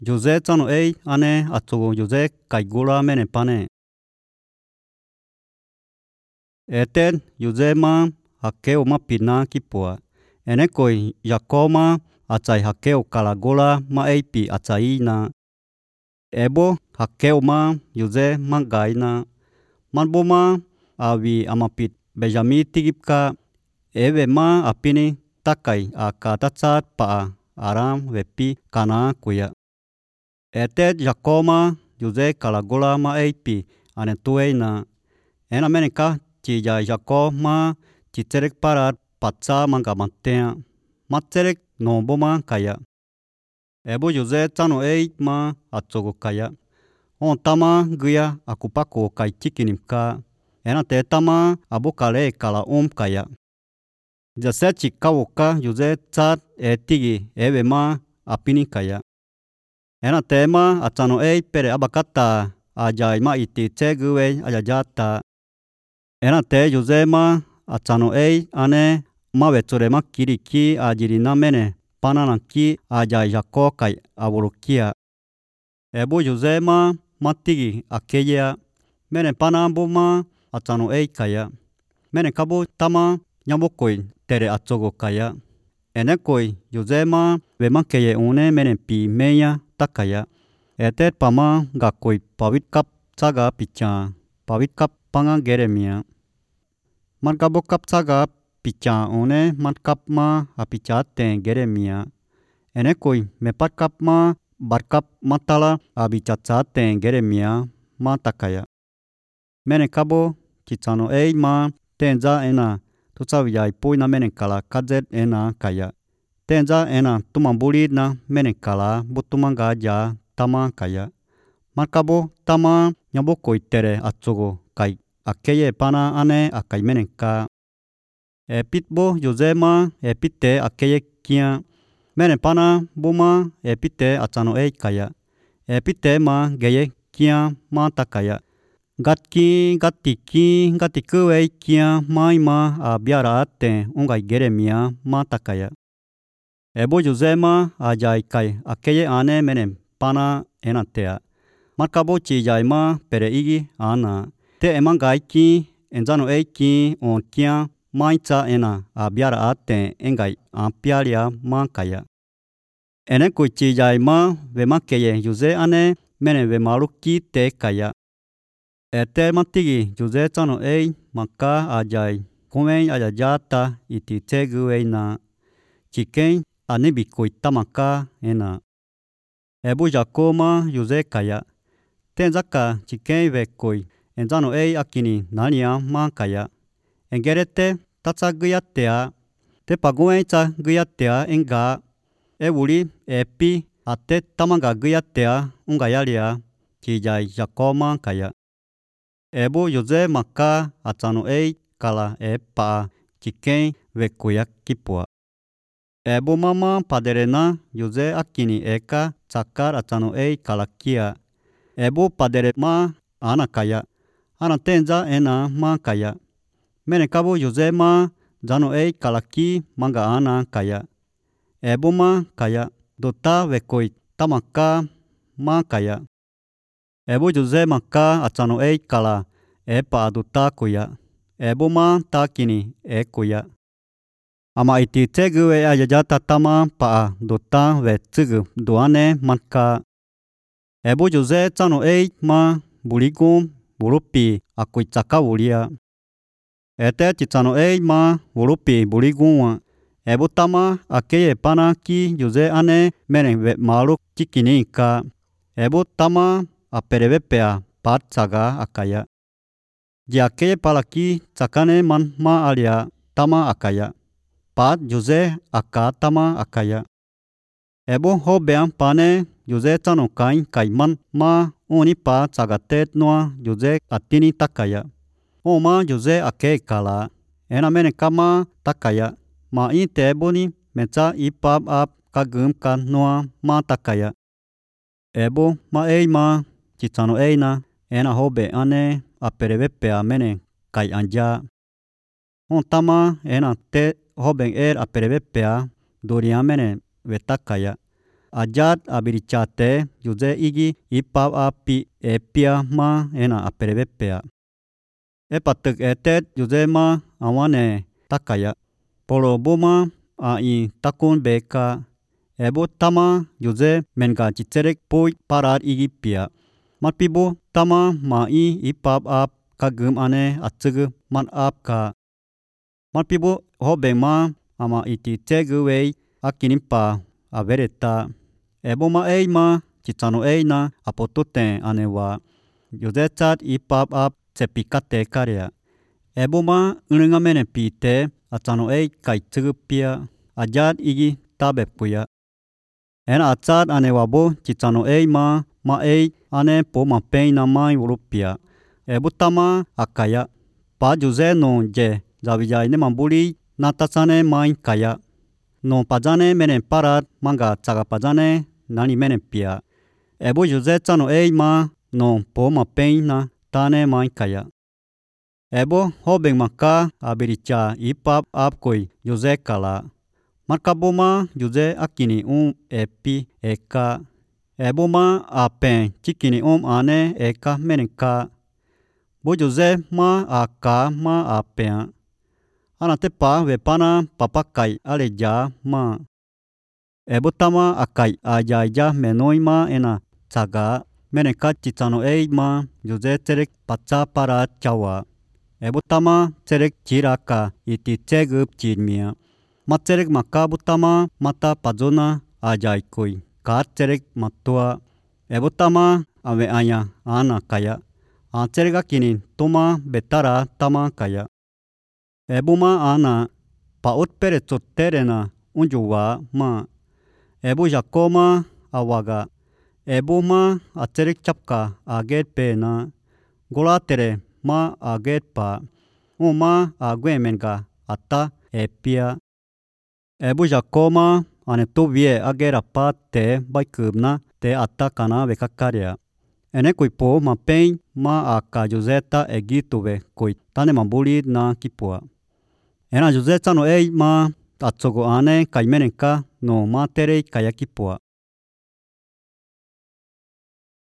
Jose chano ei ane atsogo Jose kaigula mene pane. Eten Jose ma hakeo ma pina kipua. Enekoi Yakoma atsai hakeo kalagola ma eipi atsaina. Ebo hakeo ma Jose ma gaina. Manbo ma awi amapit Benjamin tigipka. Ewe ma apini takai akatatsat paa aram wepi kana kuya. Etet Yakoma Jose kalagola ma eipi ane tueina. Ena meneka ci Yakoma ci terek parat patsa manga matea. Matserek nombo ma kaya. Ebo Jose chano ei ma atsogo kaya. On tama guya akupako kai chikinimka. Ena te tama abokale kala kaya. Jasechi kawoka Jose chat etigi ewe ma apini kaya. Ena tema atano ei pere abakata ajai ma iti tseguwe ajajata. Ena te Jose ma atano ei ane ma wetsore ma kiriki ajirina mene pananaki ajai jako kai awurukia. Ebo Jose ma matigi akeya mene panambo ma atano ei kaya. Mene kabo tama nyambokoi tere atsogo kaya. Enekoi Jose ma wemakeye une mene pi meya takaya. Etet pama gakoi pawitkap tsaga picha. Pawitkap panga geremia. Mankabo kap tsaga picha une mankap ma apicha ten geremia. Enekoi mepatkap ma barkap matala abichacha ten geremia ma takaya. Mene kabo chichano ei ma tenza ena tutsawiyai puina mene kala kadzet ena kaya. Tenza ena tumambuli na mene kala butumanga aja tama kaya. Mankabo tama nyambokoi tere atsogo kai akeye pana ane akai meneka. Epitbo Jose ma epite akeye kia. Mene pana buma epite atano ei kaya. Epite ma geye kia ma takaya. Gatiki ei kia mai ma abiara ate ungai geremia ma takaya. Ebo Jose ma ajai kai akeye ane mene pana enatea. Mankabo chijai ma pere igi ana. Te emangai ki enzano ei ki on kia maitza ena abiara ate engai ampialia ma kaya. Enekoi chijai ma wemakeye Jose ane mene wemaluki te kaya. Ete matigi Jose chano ei maka ajai kumei ajajata iti tsegueina. Chikei anibikoi tamaka ena. Ebu Yakoma Jose kaya. Tenzaka chikei wekoi enzano ei akini nania ma kaya. Engerete tatsa guyatea. Te pagueitza guyatea enga. Ewuli epi ate tamanga guyatea ungayalia chijai Yakoma kaya. Ebo Jose maka atano ei kala epa chikei wekuya kipua. Ebo mama paderena Jose akini eka tsakar atano ei kala kia. Ebo padere ma ana kaya. Ana tenza ena ma kaya. Mene kabo Jose ma zano ei kala ki manga ana kaya. Ebo ma kaya dota wekoi tamaka ma kaya. Ebo Jose maka atano ei kala epa aduta kuya. Ebo ma takini kuya. Ama iti tsegu ajajata tama paa dota we tsegu duane manka. Ebo Jose chano ei ma buligum burupi akui tsakawulia. Ete chichano ei ma burupi buligumwa. Ebo tama akeye pana ki Jose ane mene we maluk chikinika. Ebo tama aperewepea pat tsaga akaya. Jakeye palaki tsakane man ma alia tama akaya. Pat Jose aka tama akaya. Ebo hobean pane Jose chano kai man ma unipa tsagatet noa Jose atini takaya. Oma Jose ake kala. Ena mene kama takaya. Ma inte eboni mecha ipap ap kagum kan noa ma takaya. Ebo ma ei ma chichano eina ena hobe ane aperewepea mene kai anja. On tama ena te hoben aperewepea duria mene wetakaya. ajat abirichate Jose igi ipap api epia ma ena aperebepea. Epatek etet Jose ma awane takaya. Polo boma ai takun beka. Ebo tama Jose menga citerek poi parat igi pia. Matpibo tama ma I ipap ap kagem ane atsege man ap ka. Matpibo hobeng ma ama iti tegewei akinimpa avereta. Ebo ma ei ma cicano ei na apototen anewa. Jose cat ipap ap cepikate karya. Ebo ma unenga mene pite acano ei kai tegepia ajat igi tabepuya. Ena acat anewa bo cicano ei ma ei ane po ma pei na mai urupia. Ebo tama akaya. Pa Jose no je zawija ine mambuli natasane mai kaya. No pajane menen parat manga caga pajane nani menen pia. Ebo Jose cano ei ma no po ma pei na tane mai kaya. Ebo hobeng maka abiricha ipap apkoi Jose kala. Markabo ma Jose akini epi eka. Ebo ma apen cikini ane eka menenka. Bo Jose ma aka ma apen. Anatepa wepana papakai aleja ma. Ebo tama akai ajaja menoi ma ena caga menenka cicano ei ma Jose cerek paca para cawa. Ebo tama cerek ciraka iti cegup cirmia. Mat cerek maka butama mata pazona ajaikoi. Kat cerek matua. Ebo tama awe aya ana kaya. Cerek akini toma betara tama kaya. Ebo ma ana paut peretot terena unjuwa ma. Ebo jakoma awaga. Ebo ma acerek capka aget pena. Gola tere ma aget pa. Ma agwemenga ata epia. Ebo jakoma ane tovie agera pa te baikubna te ata kana vekakarya. Ene koi po ma pei ma aka Joseta egituve koi tane mambuli na kipua. Ena Jose cano ei ma atsogo ane kaimenenka no ma terei kaya kipua.